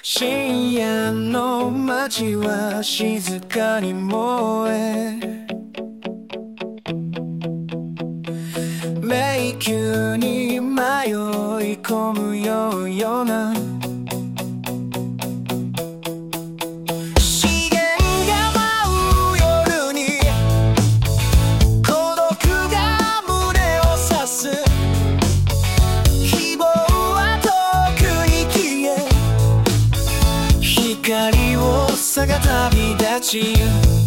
深夜の街は静かに燃え、迷宮に迷い込むような資源が舞う夜に孤独が胸を刺す。希望は遠くに消え、光を探旅立ち